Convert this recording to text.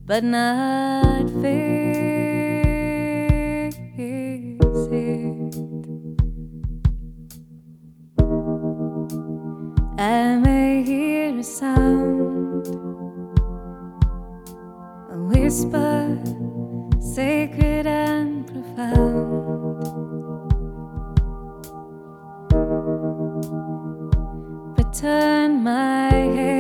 but not face it. I may hear a sound, a whisper, sacred and profound, but turn my head